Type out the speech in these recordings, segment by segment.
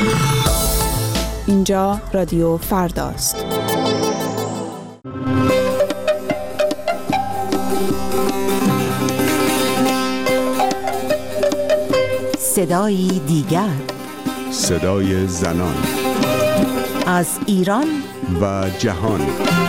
اینجا رادیو فرداست. صدایی دیگر، صدای زنان از ایران و جهان.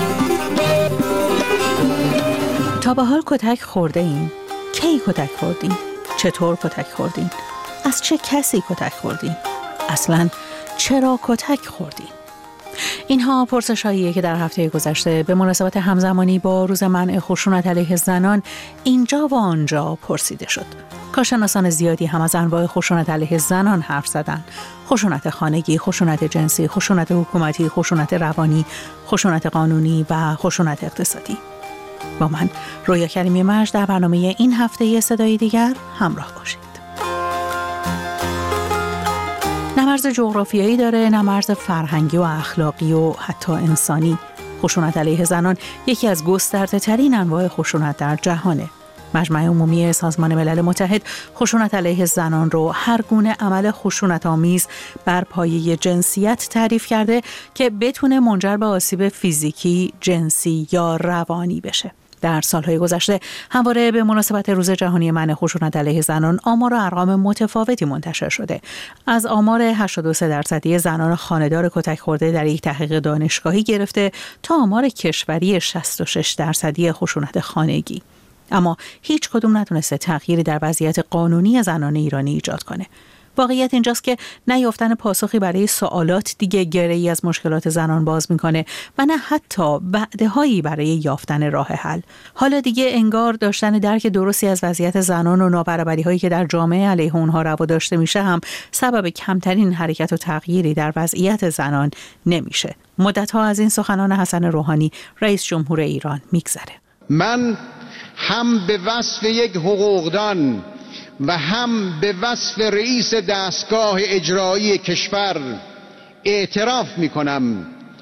تا به حال کتک خورده این؟ کی کتک خوردین؟ چطور کتک خوردین؟ از چه کسی کتک خوردین؟ اصلاً چرا کتک خوردین؟ اینها پرسش‌هاییه که در هفته گذشته به مناسبت همزمانی با روز منع خشونت علیه زنان اینجا و آنجا پرسیده شد. کارشناسان زیادی هم از انواع خشونت علیه زنان حرف زدن. خشونت خانگی، خشونت جنسی، خشونت حکومتی، خشونت روانی، خشونت قانونی و خشونت اقتصادی. با من رویا کریمی مجد در برنامه این هفته صدای دیگر همراه باشید. نه مرز جغرافیایی داره، نه مرز فرهنگی و اخلاقی و حتی انسانی. خشونت علیه زنان یکی از گسترده‌ترین انواع خشونت در جهانه. مجمع عمومی سازمان ملل متحد خشونت علیه زنان رو هر گونه عمل خشونت‌آمیز بر پایه جنسیت تعریف کرده که بتونه منجر به آسیب فیزیکی، جنسی یا روانی بشه. در سالهای گذشته همواره به مناسبت روز جهانی منع خشونت علیه زنان آمار و ارقام متفاوتی منتشر شده. از آمار 83% زنان خانه‌دار کتک خورده در یک تحقیق دانشگاهی گرفته تا آمار کشوری 66% خشونت خانگی. اما هیچ کدوم نتونسته تغییری در وضعیت قانونی زنان ایرانی ایجاد کنه. واقعیت اینجاست که نیافتن پاسخی برای سوالات دیگه گره‌ای از مشکلات زنان باز میکنه و نه حتی وعده‌هایی برای یافتن راه حل. حالا دیگه انگار داشتن درک درستی از وضعیت زنان و نابرابری‌هایی که در جامعه علیه اونها روا داشته میشه هم سبب کمترین حرکت و تغییری در وضعیت زنان نمیشه. مدت‌ها از این سخنان حسن روحانی رئیس جمهور ایران میگذره. من هم به وصف یک حقوقدان و هم به وصف رئیس دستگاه اجرایی کشور اعتراف می کنم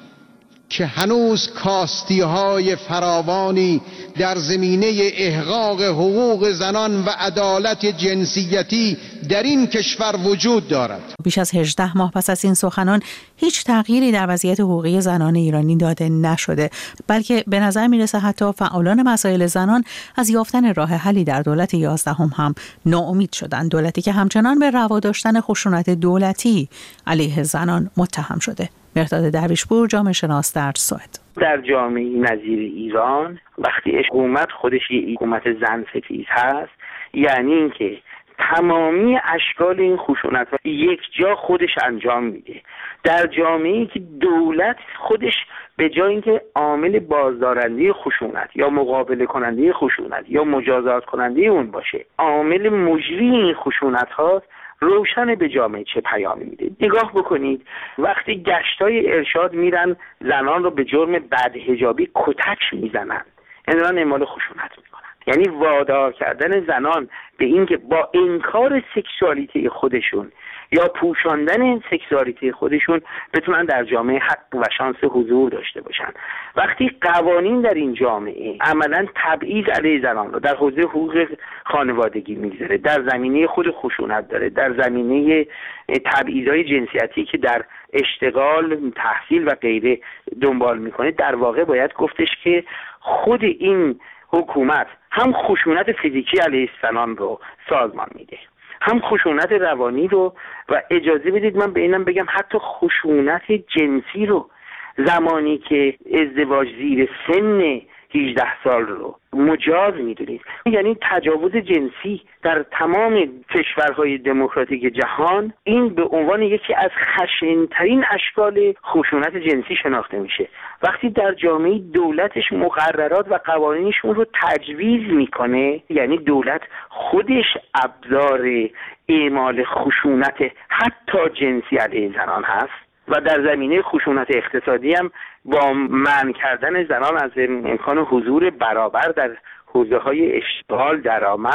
که هنوز کاستی‌های فراوانی در زمینه احقاق حقوق زنان و عدالت جنسیتی در این کشور وجود دارد. بیش از 18 ماه پس از این سخنان هیچ تغییری در وضعیت حقوقی زنان ایرانی داده نشده، بلکه به نظر میرسه حتی فعالان مسائل زنان از یافتن راه حلی در دولت 11 هم ناامید شدن. دولتی که همچنان به روا داشتن خشونت دولتی علیه زنان متهم شده. مهرداد درویشپور، جامعه شناس در سوئد. در جامعه نظیر ایران وقتی حکومت خودش یه حکومت زن ستیز هست، یعنی اینکه تمامی اشکال این خشونت را یک جا خودش انجام میده. در جامعه‌ای که دولت خودش به جای اینکه عامل بازدارنده خشونت یا مقابله کننده خشونت یا مجازات کننده اون باشه، عامل مجری این خشونت هاست، روشن به جامعه چه پیامی میده. نگاه بکنید وقتی گشتای ارشاد میرن زنان رو به جرم بدحجابی کتک میزنن، این دارن اعمال خشونت میکنن. یعنی وادار کردن زنان به اینکه با انکار سکشوالیته خودشون یا پوشاندن سکشوالیته خودشون بتونن در جامعه حق و شانس حضور داشته باشن. وقتی قوانین در این جامعه عملاً تبعیض علیه زنان رو در حوزه حقوق خانوادگی میگذاره، در زمینه خود خشونت داره، در زمینه تبعیض‌های جنسیتی که در اشتغال، تحصیل و غیره دنبال میکنه، در واقع باید گفتش که خود این حکومت هم خشونت فیزیکی علیه زنان رو سازمان میده، هم خشونت روانی رو، و اجازه بدید من به اینم بگم حتی خشونت جنسی رو، زمانی که ازدواج زیر سن 18 سال رو مجاز میدونید. یعنی تجاوز جنسی در تمام کشورهای دموکراتیک جهان این به عنوان یکی از خشن‌ترین اشکال خشونت جنسی شناخته میشه. وقتی در جامعه دولتش مقررات و قوانینشون رو تجویز میکنه، یعنی دولت خودش ابزار اعمال خشونت حتی جنسی علیه زنان هست. و در زمینه خشونت اقتصادی هم با منع کردن زنان از امکان حضور برابر در حوزه‌های اشتغال، درآمد،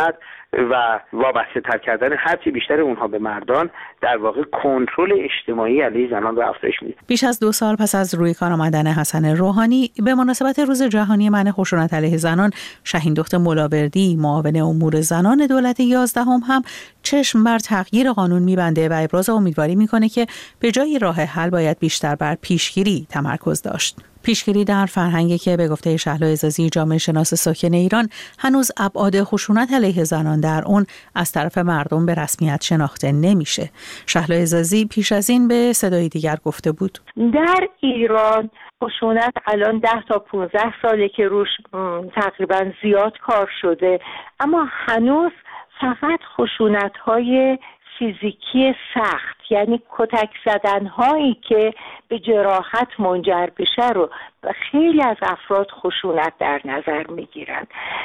و وابسته تر کردن هرچی بیشتر اونها به مردان در واقع کنترل اجتماعی علیه زنان رو افزایش میده. بیش از 2 سال پس از روی کار آمدن حسن روحانی به مناسبت روز جهانی منع خشونت علیه زنان، شهین دخت ملاوردی معاون امور زنان دولت 11 هم چشم بر تغییر قانون میبنده و ابراز امیدواری میکنه که به جای راه حل باید بیشتر بر پیشگیری تمرکز داشت. پیشگیری در فرهنگی که به گفته شهلا عزازی جامعه شناس ساکن ایران هنوز ابعاد خشونت علیه زنان در اون از طرف مردم به رسمیت شناخته نمیشه. شهلا عزازی پیش از این به صدای دیگر گفته بود در ایران خشونت الان 10 تا 15 ساله که روش تقریبا زیاد کار شده، اما هنوز فقط خشونت‌های فیزیکی سخت، یعنی کتک زدن‌هایی که به جراحت منجر بشه رو خیلی از افراد خشونت در نظر میگیرن.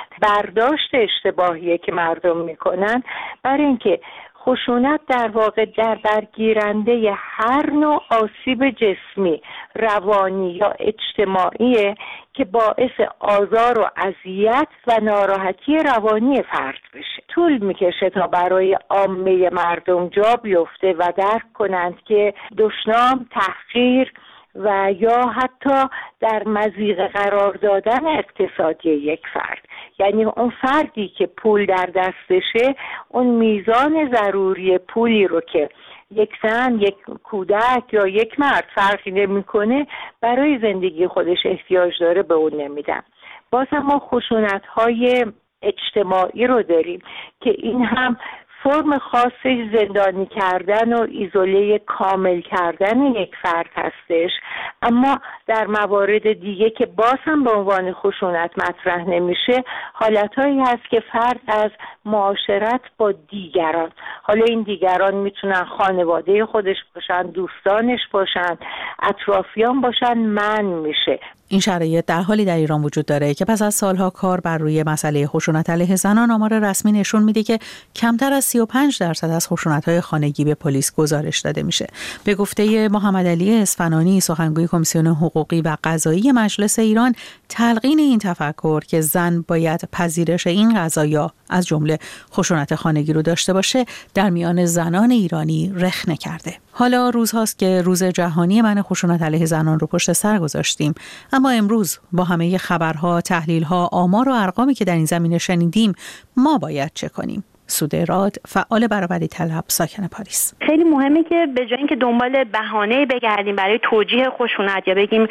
برداشت اشتباهیه که مردم میکنن برای اینکه خشونت در واقع در برگیرنده هر نوع آسیب جسمی، روانی یا اجتماعی که باعث آزار و اذیت و ناراحتی روانی فرد بشه. طول میکشه تا برای عامه مردم جا بیفته و درک کنند که دشنام، تحقیر و یا حتی در مضیقه قرار دادن اقتصادی یک فرد، یعنی اون فردی که پول در دستشه اون میزان ضروری پولی رو که یک زن، یک کودک یا یک مرد فرقی نمی‌کنه برای زندگی خودش احتیاج داره به اون نمیدن. باز هم ما خشونت‌های اجتماعی رو داریم که این هم فرم خاصش زندانی کردن و ایزوله کامل کردن یک فرد هستش، اما در موارد دیگه که باز هم به عنوان خشونت مطرح نمیشه، حالتهایی هست که فرد از معاشرت با دیگران، حالا این دیگران میتونن خانواده خودش باشن، دوستانش باشن، اطرافیان باشن، من میشه. این شرایط در حالی در ایران وجود داره که پس از سالها کار بر روی مسئله خشونت علیه زنان، آمار رسمی نشون میده که کمتر از 35% از خشونت‌های خانگی به پلیس گزارش داده میشه. به گفته محمد علی اصفهانی، سخنگوی کمیسیون حقوقی و قضایی مجلس ایران، تلقین این تفکر که زن باید پذیرش این قضایا از جمله خشونت خانگی رو داشته باشه در میان زنان ایرانی رخنه کرده. حالا روزهاست که روز جهانی منع خشونت علیه زنان رو پشت سر گذاشتیم، اما امروز با همه خبرها، تحلیل‌ها، آمار و ارقامی که در این زمینه شنیدیم، ما باید چه کنیم؟ سوده راد، فعال برابری طلب، ساکن پاریس. خیلی مهمه که به جای اینکه دنبال بهانه بگردیم برای توجیه خشونت یا بگیم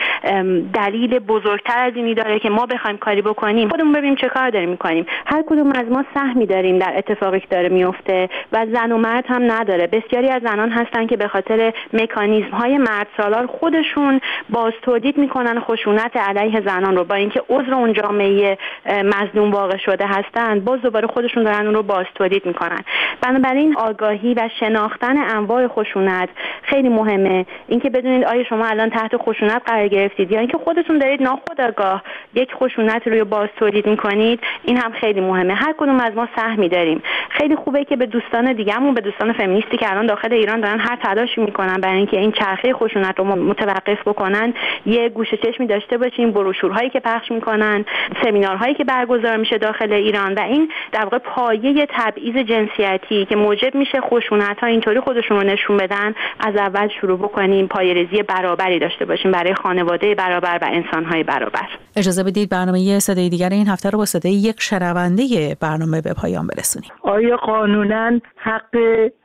دلیل بزرگتر از اینی داره که ما بخوایم کاری بکنیم، خودمون ببینیم چه کار داریم میکنیم. هر کدوم از ما سهمی داریم در اتفاقی که داره میفته و زن و مرد هم نداره. بسیاری از زنان هستن که به خاطر مکانیزم‌های مردسالار خودشون باز تولید میکنن خشونت علیه زنان رو، با اینکه عضو اون جامعه مظلوم واقع شده هستن، باز دوباره خودشون دارن اون رو باز تولید میکنن. بنابراین آگاهی و شناختن انواع خشونت خیلی مهمه. اینکه بدونید آیا شما الان تحت خشونت قرار گرفتید یا اینکه خودتون دارید ناخودآگاه یک خشونت رو باز تولید میکنید، این هم خیلی مهمه. هر کدوم از ما سهمی داریم. خیلی خوبه که به دوستان دیگه‌مون، به دوستان فمینیستی که الان داخل ایران دارن هر تلاشی میکنن برای اینکه این چرخه خشونت رو متوقف بکنن، یه گوشه چشمی داشته باشیم. بروشورهایی که پخش میکنن، سمینارهایی که برگزار میشه داخل ایران و این در واقع پایه تبعیض جنسیتی که موجب میشه خشونت‌ها اینطوری خودشون رو نشون بدن، از اول شروع بکنیم، پایه‌ریزی برابری داشته باشیم برای خانواده برابر و انسان‌های برابر. اجازه بدید برنامه صدای دیگر این هفته رو با صدای یک شنونده برنامه به پایان برسونیم. آیا قانوناً حق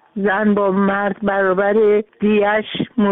زن با مرد برابر، دیش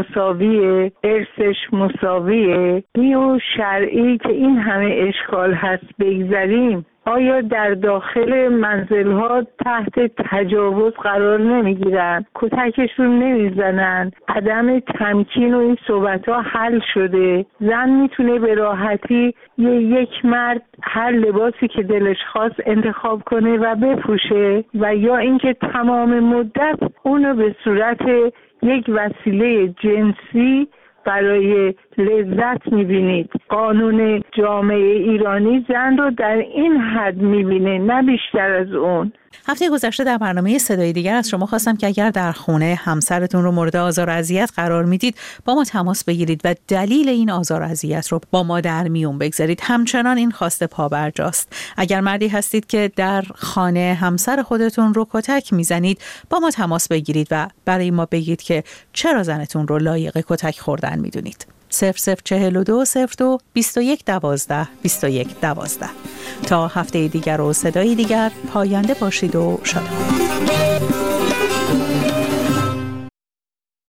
مساویه، ارثش مساویه؟ و شرعی که این همه اشکال هست بگذاریم، آیا در داخل منزل‌ها تحت تجاوز قرار نمیگیرن؟ کتکشون نمیزنن؟ عدم تمکین و این صحبت‌ها حل شده؟ زن میتونه به راحتی یک مرد هر لباسی که دلش خواست انتخاب کنه و بپوشه و یا اینکه تمام مدت اونو به صورت یک وسیله جنسی برای لذت میبینید. قانون جامعه ایرانی زن رو در این حد میبینه، نه بیشتر از اون. هفته گذشته در برنامه صدای دیگر از شما خواستم که اگر در خونه همسرتون رو مورد آزار و اذیت قرار میدید با ما تماس بگیرید و دلیل این آزار و اذیت رو با ما در میون بگذارید. همچنان این خواسته پابرجاست. اگر مردی هستید که در خانه همسر خودتون رو کتک میزنید با ما تماس بگیرید و برای ما بگید که چرا زنتون رو لایق کتک خوردن میدونید. 0042 02 21 12 21 12. تا هفته دیگر و صدای دیگر، پاینده باشید و شاد باشید.